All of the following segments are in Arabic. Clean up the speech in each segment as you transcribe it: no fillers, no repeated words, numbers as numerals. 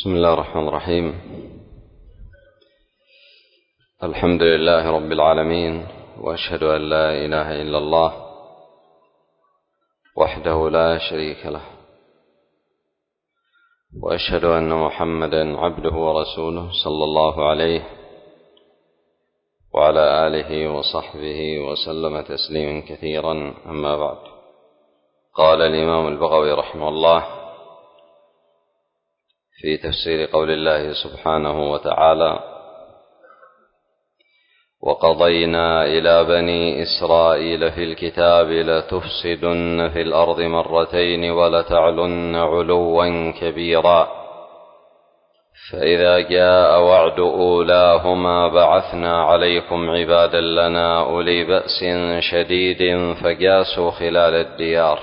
بسم الله الرحمن الرحيم. الحمد لله رب العالمين، وأشهد أن لا إله إلا الله وحده لا شريك له، وأشهد أن محمدا عبده ورسوله صلى الله عليه وعلى آله وصحبه وسلم تسليما كثيرا. أما بعد، قال الإمام البغوي رحمه الله في تفسير قول الله سبحانه وتعالى: وقضينا إلى بني إسرائيل في الكتاب لتفسدن في الأرض مرتين ولتعلن علوا كبيرا، فإذا جاء وعد أولاهما بعثنا عليكم عبادا لنا أولي بأس شديد فجاسوا خلال الديار،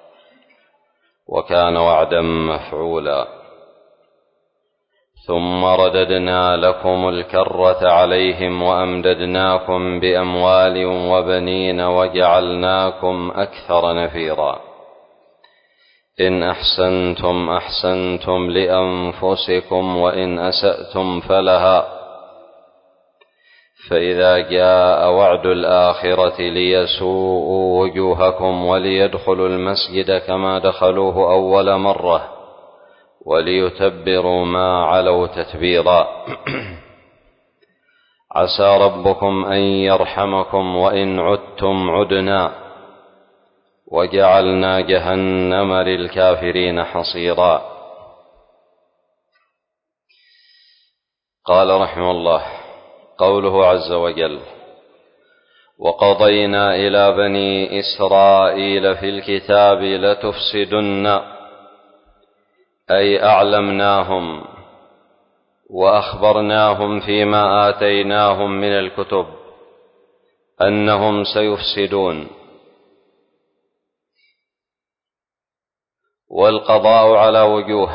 وكان وعدا مفعولا. ثم رددنا لكم الكرة عليهم وأمددناكم بأموال وبنين وجعلناكم أكثر نفيرا. إن أحسنتم أحسنتم لأنفسكم وإن أسأتم فلها، فإذا جاء وعد الآخرة ليسوءوا وجوهكم وليدخلوا المسجد كما دخلوه أول مرة وليتبروا ما علوا تتبيرا. عسى ربكم أن يرحمكم وإن عدتم عدنا وجعلنا جهنم للكافرين حصيرا. قال رحمه الله: قوله عز وجل: وقضينا إلى بني إسرائيل في الكتاب لتفسدن، أي أعلمناهم وأخبرناهم فيما آتيناهم من الكتب أنهم سيفسدون. والقضاء على وجوه،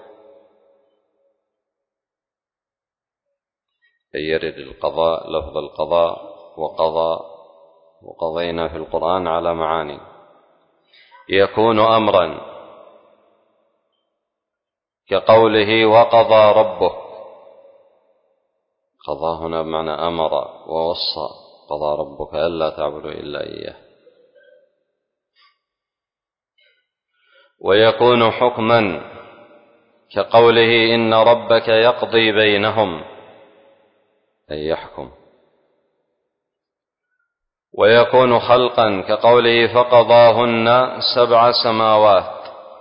يرد القضاء لفظ القضاء وقضينا في القرآن على معاني. يكون أمرا كقوله وقضى ربك، قضى هنا بمعنى أمر ووصى، قضى ربك ألا تعبدوا إلا إياه. ويكون حكما كقوله إن ربك يقضي بينهم، أي يحكم. ويكون خلقا كقوله فقضاهن 7 سماوات.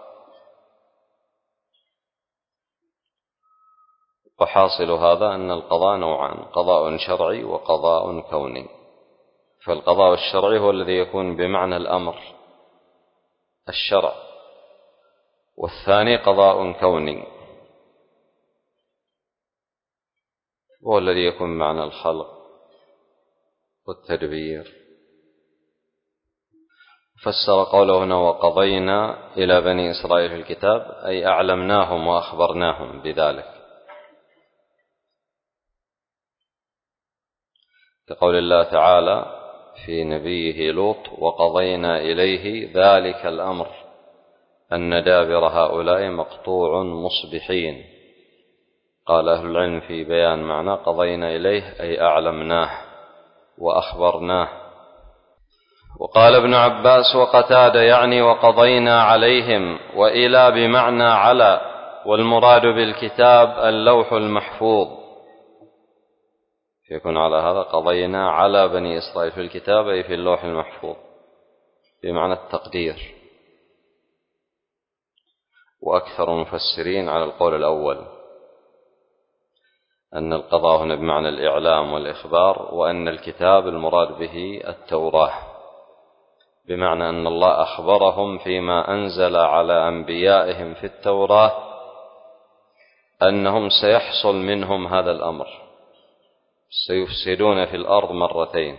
وحاصل هذا أن القضاء نوعان: قضاء شرعي وقضاء كوني. فالقضاء الشرعي هو الذي يكون بمعنى الأمر الشرع، والثاني قضاء كوني هو الذي يكون بمعنى الخلق والتدبير. فسر قوله هنا وقضينا إلى بني إسرائيل في الكتاب، أي أعلمناهم وأخبرناهم بذلك، كقول الله تعالى في نبيه لوط: وقضينا إليه ذلك الأمر أن دابر هؤلاء مقطوع مصبحين. قال أهل العلم في بيان معنى قضينا إليه أي أعلمناه وأخبرناه. وقال ابن عباس وقتادة يعني وقضينا عليهم، وإلى بمعنى على، والمراد بالكتاب اللوح المحفوظ. يكون على هذا قضينا على بني إسرائيل في الكتاب أي في اللوح المحفوظ بمعنى التقدير. وأكثر المفسرين على القول الأول، أن القضاء هنا بمعنى الإعلام والإخبار، وأن الكتاب المراد به التوراة، بمعنى أن الله أخبرهم فيما أنزل على أنبيائهم في التوراة أنهم سيحصل منهم هذا الأمر، سيفسدون في الأرض مرتين.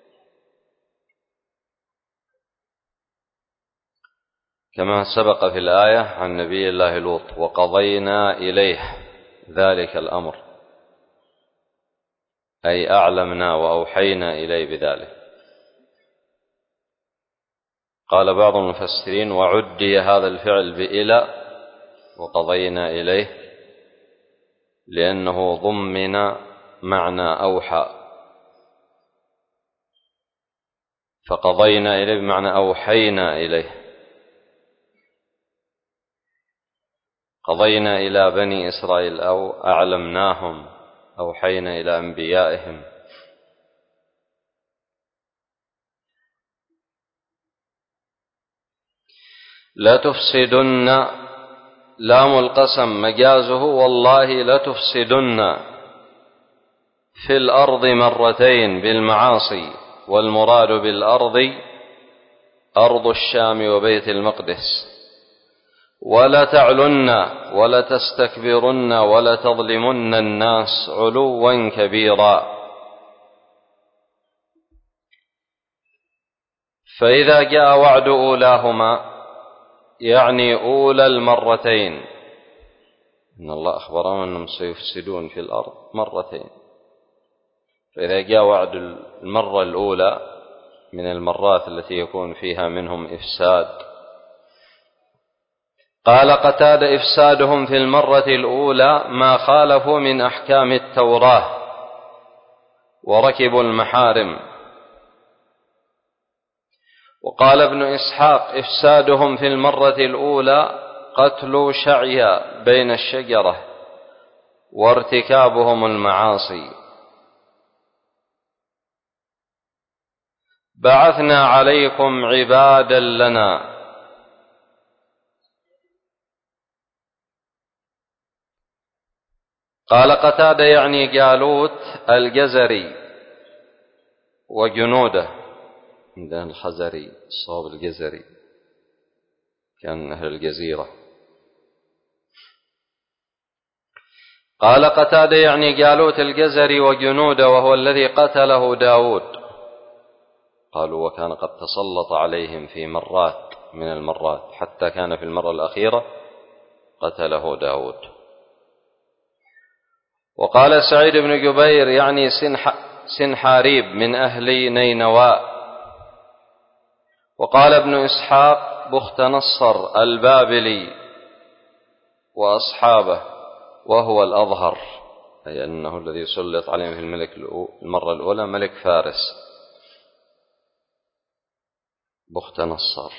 كما سبق في الآية عن نبي الله لوط: وقضينا إليه ذلك الأمر، أي أعلمنا وأوحينا إليه بذلك. قال بعض المفسرين: وعدي هذا الفعل بإلى وقضينا إليه لأنه ضمن معنى أوحى، فقضينا إليه بمعنى أوحينا إليه، قضينا إلى بني إسرائيل أو أعلمناهم، أوحينا إلى أنبيائهم. لتفسدن، لام القسم مجازه والله لتفسدن في الأرض مرتين بالمعاصي، والمراد بالأرض أرض الشام وبيت المقدس. ولتعلن ولتستكبرن ولتظلمن الناس علوا كبيرا. فإذا جاء وعد أولاهما يعني أولى المرتين، إن الله أخبرهم أنهم سيفسدون في الأرض مرتين، فإذا جاء وعد المرة الأولى من المرات التي يكون فيها منهم إفساد، قال قتادة: إفسادهم في المرة الأولى ما خالفوا من أحكام التوراة وركبوا المحارم. وقال ابن إسحاق: إفسادهم في المرة الأولى قتل شعيا بين الشجرة وارتكابهم المعاصي. بعثنا عليكم عبادا لنا. قال قتادة يعني جالوت الجزري وجنوده، عندنا الخزري الصواب الجزري، كان أهل الجزيرة. قال قتادة يعني جالوت الجزري وجنوده، وهو الذي قتله داود. قالوا: وكان قد تسلط عليهم في مرات من المرات، حتى كان في المرة الأخيرة قتله داود. وقال سعيد بن جبير يعني سنحاريب من أهل نينوى. وقال ابن إسحاق: بخت نصر البابلي وأصحابه، وهو الأظهر، أي أنه الذي سلط عليهم في المرة الأولى ملك فارس، بخت نصر.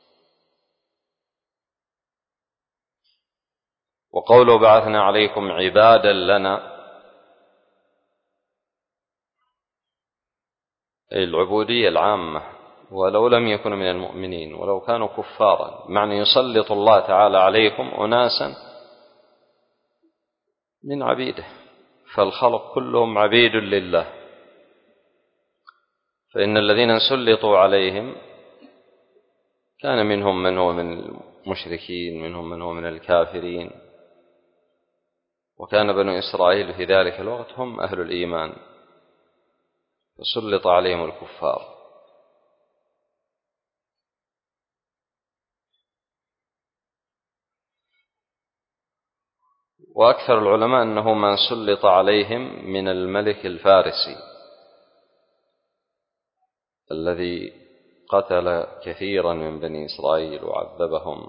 وقوله بعثنا عليكم عبادا لنا، أي العبودية العامة، ولو لم يكونوا من المؤمنين ولو كانوا كفارا، معنى يسلط الله تعالى عليكم أناسا من عبيده، فالخلق كلهم عبيد لله، فإن الذين سلطوا عليهم كان منهم من هو من المشركين، منهم من هو من الكافرين، وكان بنو إسرائيل في ذلك الوقت هم أهل الإيمان، فسلط عليهم الكفار. وأكثر العلماء أنه من سلط عليهم من الملك الفارسي الذي قتل كثيرا من بني إسرائيل وعذبهم.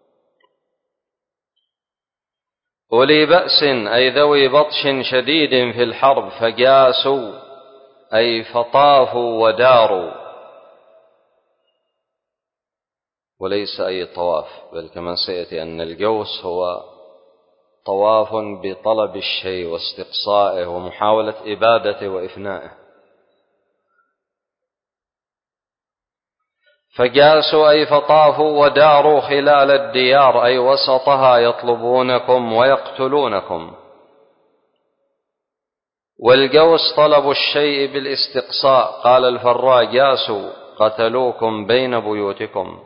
أولي بأس أي ذوي بطش شديد في الحرب، فجاسوا أي فطافوا وداروا، وليس أي طواف، بل كما سيأتي أن الجوس هو طواف بطلب الشيء واستقصائه ومحاولة إبادته وإفنائه. فجاسوا أي فطافوا وداروا خلال الديار أي وسطها، يطلبونكم ويقتلونكم. والجوس طلب الشيء بالاستقصاء. قال الفراء: جاسوا قتلوكم بين بيوتكم.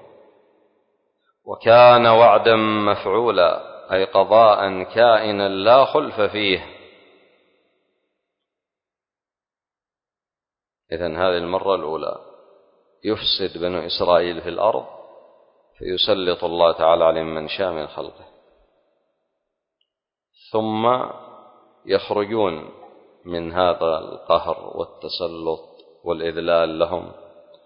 وكان وعدا مفعولا أي قضاء كائنا لا خلف فيه. إذن هذه المرة الأولى يفسد بنو إسرائيل في الأرض، فيسلط الله تعالى عليهم من شاء من خلقه، ثم يخرجون من هذا القهر والتسلط والإذلال لهم.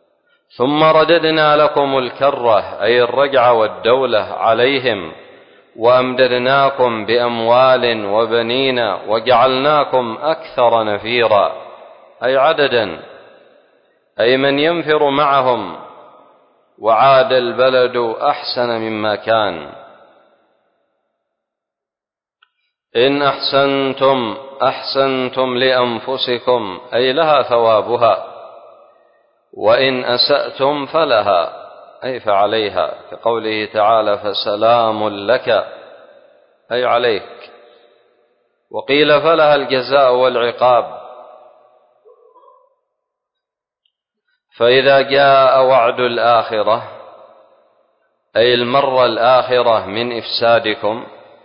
ثم رددنا لكم الكرة أي الرجعة والدولة عليهم، وأمددناكم بأموال وبنين وجعلناكم أكثر نفيرا، أي عددا، أي من ينفر معهم، وعاد البلد أحسن مما كان. إن أحسنتم أحسنتم لأنفسكم، أي لها ثوابها، وإن أسأتم فلها، أي فعليها، كقوله تعالى فسلام لك، أي عليك. وقيل فلها الجزاء والعقاب. فإذا جاء وعد الآخرة، أي المرة الآخرة من إفسادكم،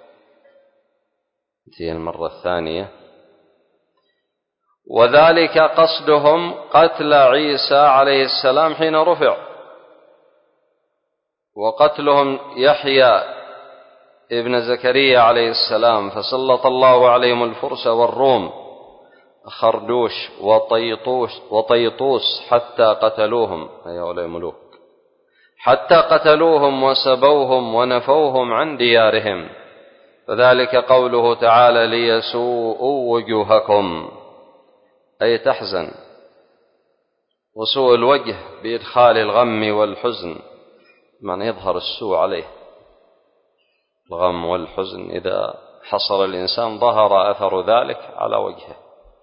هي المرة الثانية، وذلك قصدهم قتل عيسى عليه السلام حين رفع، وقتلهم يحيى ابن زكريا عليه السلام، فسلط الله عليهم الفرس والروم خردوش وطيطوس حتى قتلوهم، أي هؤلاء ملوك، حتى قتلوهم وسبوهم ونفوهم عن ديارهم. فذلك قوله تعالى ليسوءوا وجوهكم، أي تحزن، وسوء الوجه بإدخال الغم والحزن، معنى يظهر السوء عليه، الغم والحزن إذا حصل الإنسان ظهر أثر ذلك على وجهه.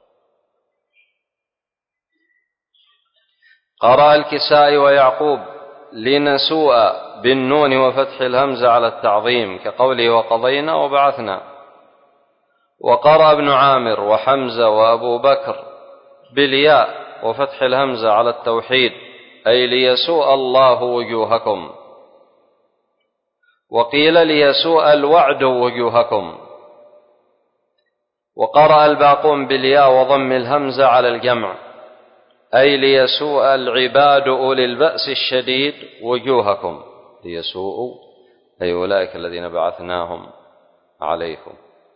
قرأ الكسائي ويعقوب لنسوء بالنون وفتح الهمزة على التعظيم، كقوله وقضينا وبعثنا. وقرأ ابن عامر وحمزة وأبو بكر بالياء وفتح الهمزة على التوحيد، أي ليسوء الله وجوهكم. وقيل ليسوء الوعد وجوهكم. وقرأ الباقون بالياء وضم الهمزة على الجمع، أي ليسوء العباد أولي البأس الشديد وجوهكم، ليسوءوا أي أولئك الذين بعثناهم عليكم.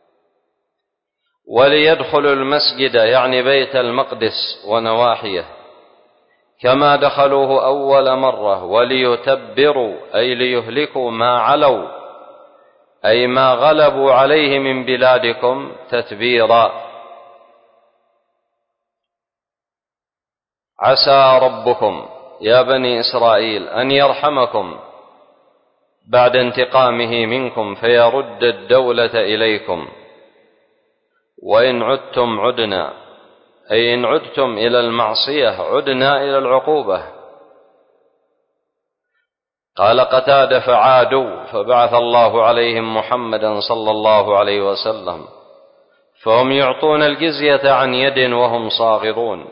وليدخلوا المسجد، يعني بيت المقدس ونواحيه، كما دخلوه أول مرة، وليتبروا أي ليهلكوا ما علوا، أي ما غلبوا عليه من بلادكم تتبيرا. عسى ربكم يا بني إسرائيل أن يرحمكم بعد انتقامه منكم فيرد الدولة إليكم. وإن عدتم عدنا، أي إن عدتم إلى المعصية عدنا إلى العقوبة. قال قتادة فعادوا، فبعث الله عليهم محمدا صلى الله عليه وسلم، فهم يعطون الجزية عن يد وهم صاغرون.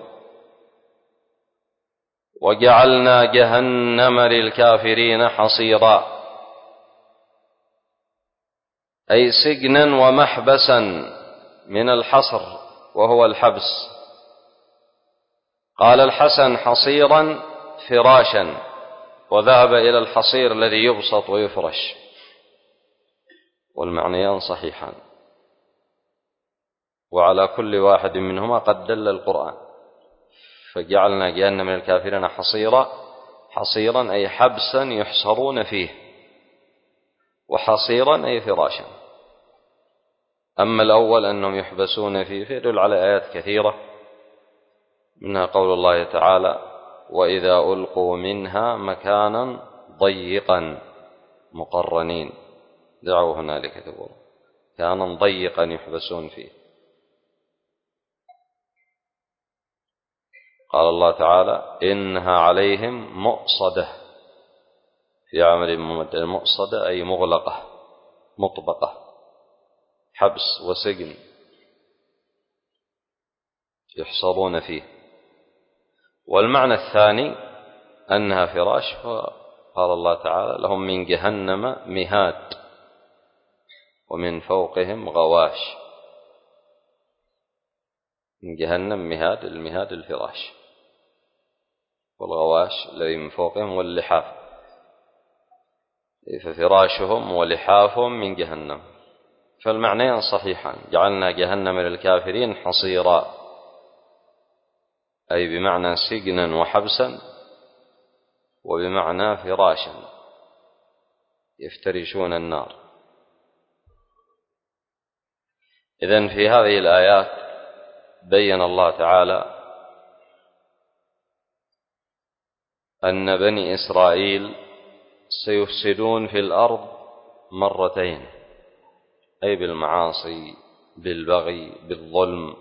وجعلنا جهنم للكافرين حصيرا، أي سجنا ومحبسا من الحصر وهو الحبس. قال الحسن حصيرا فراشا، وذهب إلى الحصير الذي يبسط ويفرش، والمعنيان صحيحان، وعلى كل واحد منهما قد دل القرآن. فجعلنا جهنم للكافرين حصيرا أي حبسا يحصرون فيه، وحصيرا أي فراشا. أما الأول أنهم يحبسون فيه فيدل على آيات كثيرة، منها قول الله تعالى وإذا ألقوا منها مكانا ضيقا مقرنين دعوا هنالك ثبورا، كانا ضيقا يحبسون فيه. قال الله تعالى إنها عليهم مؤصدة، في عمل ممد، المؤصدة أي مغلقة مطبقة، حبس وسجن يحصرون فيه. والمعنى الثاني أنها فراش، قال الله تعالى لهم من جهنم مهاد ومن فوقهم غواش. من جهنم مهاد، المهاد الفراش، والغواش الذي من فوقهم واللحاف، ففراشهم ولحافهم من جهنم. فالمعنيان صحيحان، جعلنا جهنم للكافرين حصيرا، أي بمعنى سجنا وحبسا، وبمعنى فراشا يفترشون النار. إذن في هذه الآيات بين الله تعالى أن بني إسرائيل سيفسدون في الأرض مرتين، أي بالمعاصي، بالبغي، بالظلم،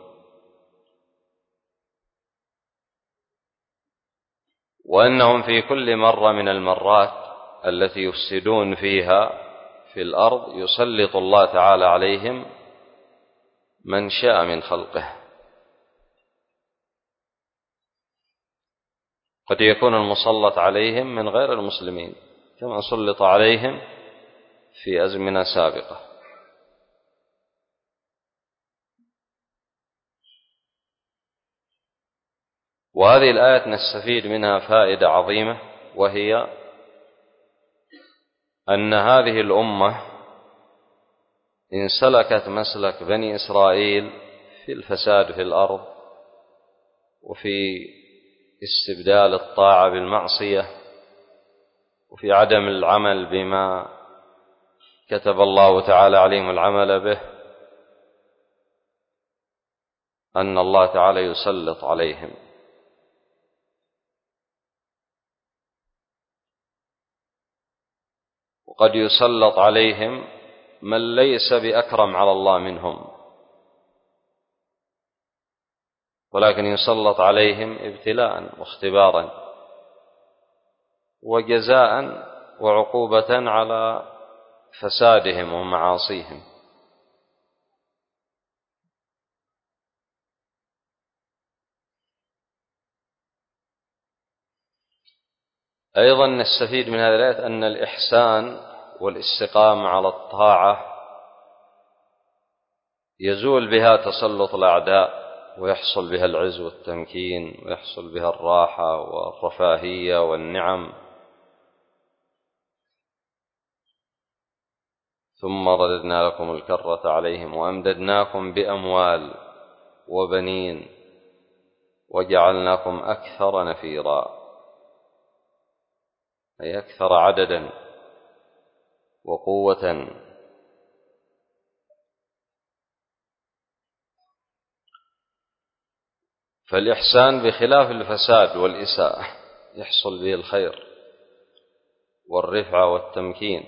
وأنهم في كل مرة من المرات التي يفسدون فيها في الأرض يسلط الله تعالى عليهم من شاء من خلقه. قد يكون المسلط عليهم من غير المسلمين كما سلط عليهم في أزمنة سابقة. وهذه الآية نستفيد منها فائدة عظيمة، وهي أن هذه الأمة إن سلكت مسلك بني إسرائيل في الفساد في الأرض وفي استبدال الطاعة بالمعصية وفي عدم العمل بما كتب الله تعالى عليهم العمل به، أن الله تعالى يسلط عليهم. وقد يسلط عليهم من ليس بأكرم على الله منهم، ولكن يسلط عليهم ابتلاء واختبارا وجزاء وعقوبة على فسادهم ومعاصيهم. أيضا نستفيد من هذه الآية أن الإحسان والاستقامة على الطاعة يزول بها تسلط الأعداء، ويحصل بها العز والتمكين، ويحصل بها الراحة والرفاهية والنعم. ثم رددنا لكم الكرة عليهم وأمددناكم بأموال وبنين وجعلناكم أكثر نفيرا، أي أكثر عددا وقوة. فالإحسان بخلاف الفساد والإساءة يحصل به الخير والرفعة والتمكين.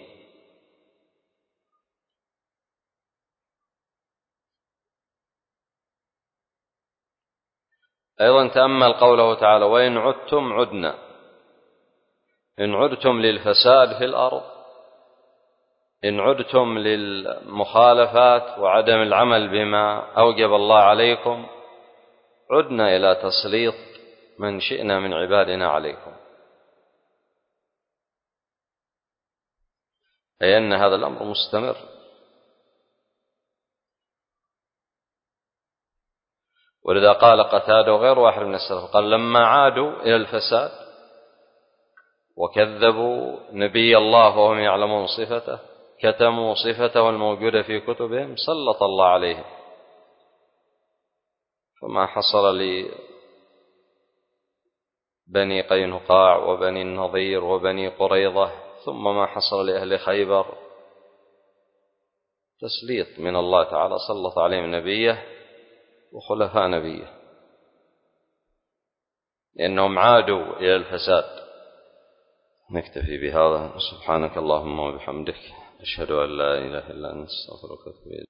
أيضا تأمل قوله تعالى: وإن عدتم عدنا. إن عدتم للفساد في الأرض، إن عدتم للمخالفات وعدم العمل بما أوجب الله عليكم، عدنا إلى تسليط من شئنا من عبادنا عليكم. أي أن هذا الأمر مستمر. ولذا قال قتادة وغير واحد من السلف، قال: لما عادوا إلى الفساد وكذبوا نبي الله وهم يعلمون صفته، كتموا صفته الموجودة في كتبهم، سلط الله عليهم. فما حصل لبني قينقاع وبني النضير وبني قريظة، ثم ما حصل لأهل خيبر، تسليط من الله تعالى، سلط عليهم نبيه وخلفاء نبيه، لأنهم عادوا إلى الفساد. نكتفي بهذا. سبحانك اللهم وبحمدك، أشهد أن لا إله إلا أنت، أستغفرك وأتوب إليك.